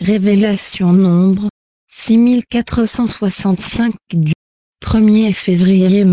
Révélation nombre 6465 du 1er février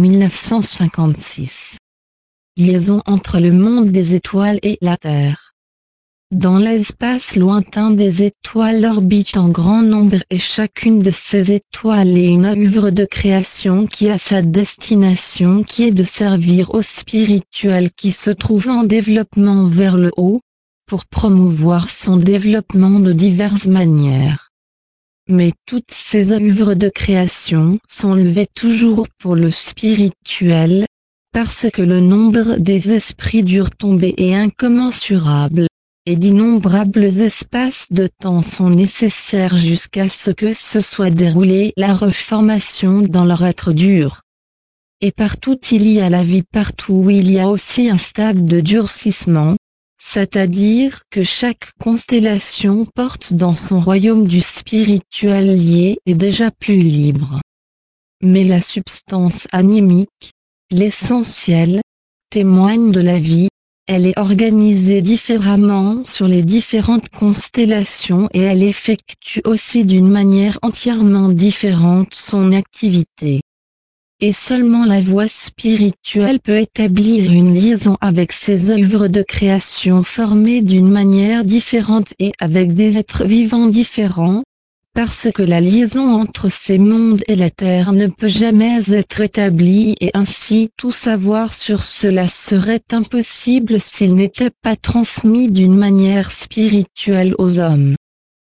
1956. Liaison entre le monde des étoiles et la Terre. Dans l'espace lointain, des étoiles orbitent en grand nombre et chacune de ces étoiles est une œuvre de création qui a sa destination qui est de servir au spirituel qui se trouve en développement vers le haut, pour promouvoir son développement de diverses manières. Mais toutes ces œuvres de création sont levées toujours pour le spirituel, parce que le nombre des esprits durs tombés est incommensurable, et d'innombrables espaces de temps sont nécessaires jusqu'à ce que se soit déroulée la reformation dans leur être dur. Et partout il y a la vie, partout il y a aussi un stade de durcissement, c'est-à-dire que chaque constellation porte dans son royaume du spirituel lié et déjà plus libre. Mais la substance animique, l'essentiel, témoigne de la vie, elle est organisée différemment sur les différentes constellations et elle effectue aussi d'une manière entièrement différente son activité. Et seulement la voie spirituelle peut établir une liaison avec ces œuvres de création formées d'une manière différente et avec des êtres vivants différents, parce que la liaison entre ces mondes et la Terre ne peut jamais être établie et ainsi tout savoir sur cela serait impossible s'il n'était pas transmis d'une manière spirituelle aux hommes.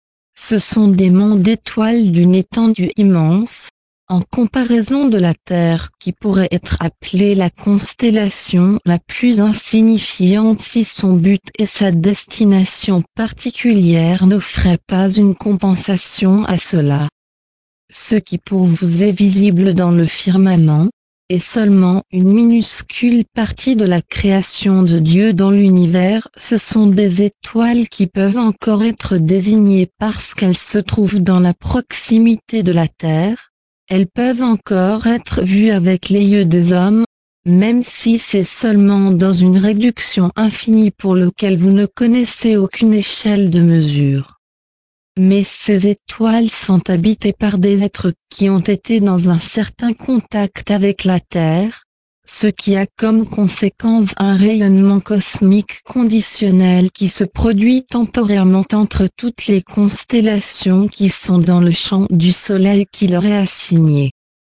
Ce sont des mondes d'étoiles d'une étendue immense, en comparaison de la Terre qui pourrait être appelée la constellation la plus insignifiante si son but et sa destination particulière n'offraient pas une compensation à cela. Ce qui pour vous est visible dans le firmament, est seulement une minuscule partie de la création de Dieu dans l'univers. Ce sont des étoiles qui peuvent encore être désignées parce qu'elles se trouvent dans la proximité de la Terre. Elles peuvent encore être vues avec les yeux des hommes, même si c'est seulement dans une réduction infinie pour laquelle vous ne connaissez aucune échelle de mesure. Mais ces étoiles sont habitées par des êtres qui ont été dans un certain contact avec la Terre, ce qui a comme conséquence un rayonnement cosmique conditionnel qui se produit temporairement entre toutes les constellations qui sont dans le champ du Soleil qui leur est assigné.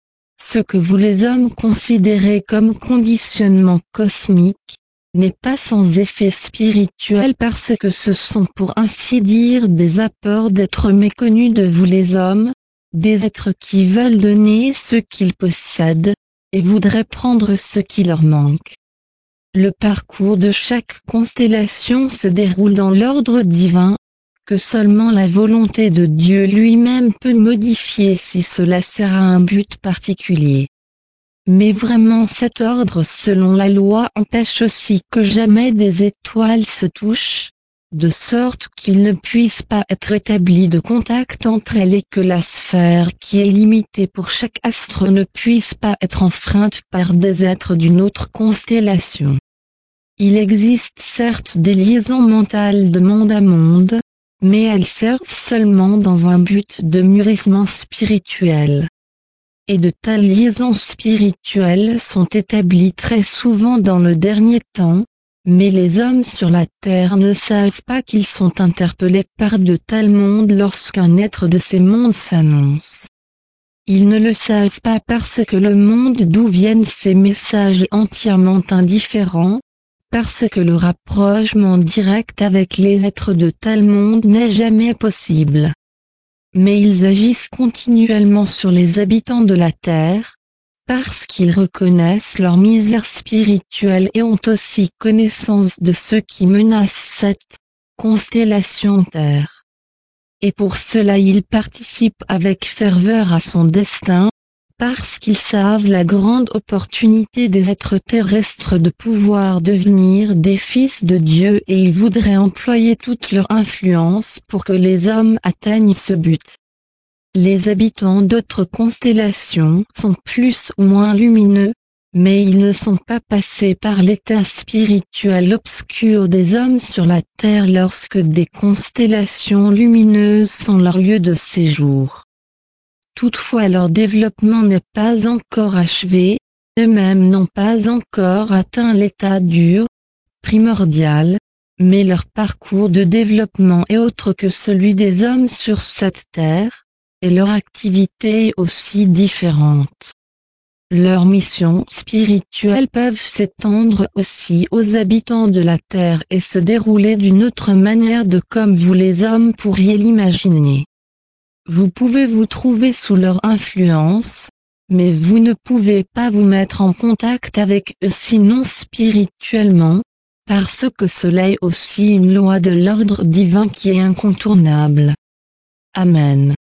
Ce que vous les hommes considérez comme conditionnement cosmique, n'est pas sans effet spirituel parce que ce sont pour ainsi dire des apports d'êtres méconnus de vous les hommes, des êtres qui veulent donner ce qu'ils possèdent, et voudraient prendre ce qui leur manque. Le parcours de chaque constellation se déroule dans l'ordre divin, que seulement la volonté de Dieu lui-même peut modifier si cela sert à un but particulier. Mais vraiment cet ordre selon la loi empêche aussi que jamais des étoiles se touchent, de sorte qu'il ne puisse pas être établi de contact entre elles et que la sphère qui est limitée pour chaque astre ne puisse pas être enfreinte par des êtres d'une autre constellation. Il existe certes des liaisons mentales de monde à monde, mais elles servent seulement dans un but de mûrissement spirituel. Et de telles liaisons spirituelles sont établies très souvent dans le dernier temps, mais les hommes sur la Terre ne savent pas qu'ils sont interpellés par de tels mondes lorsqu'un être de ces mondes s'annonce. Ils ne le savent pas parce que le monde d'où viennent ces messages est entièrement indifférent, parce que le rapprochement direct avec les êtres de tels mondes n'est jamais possible. Mais ils agissent continuellement sur les habitants de la Terre, parce qu'ils reconnaissent leur misère spirituelle et ont aussi connaissance de ceux qui menacent cette constellation Terre. Et pour cela ils participent avec ferveur à son destin, parce qu'ils savent la grande opportunité des êtres terrestres de pouvoir devenir des fils de Dieu et ils voudraient employer toute leur influence pour que les hommes atteignent ce but. Les habitants d'autres constellations sont plus ou moins lumineux, mais ils ne sont pas passés par l'état spirituel obscur des hommes sur la terre lorsque des constellations lumineuses sont leur lieu de séjour. Toutefois leur développement n'est pas encore achevé, eux-mêmes n'ont pas encore atteint l'état dur, primordial, mais leur parcours de développement est autre que celui des hommes sur cette terre, et leur activité est aussi différente. Leurs missions spirituelles peuvent s'étendre aussi aux habitants de la terre et se dérouler d'une autre manière de comme vous les hommes pourriez l'imaginer. Vous pouvez vous trouver sous leur influence, mais vous ne pouvez pas vous mettre en contact avec eux sinon spirituellement, parce que cela est aussi une loi de l'ordre divin qui est incontournable. Amen.